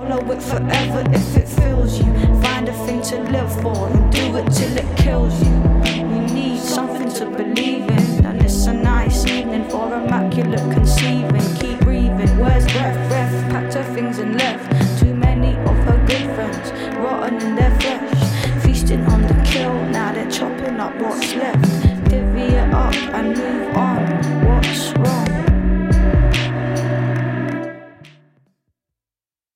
follow it forever if it fills you. Find a thing to live for and do it till it kills you. You need something to believe in, and it's a nice evening for immaculate conceiving. Keep breathing, where's breath? Breath packed her things and left. Too many of her good friends rotten in their flesh, feasting on the kill. Now they're chopping up what's left.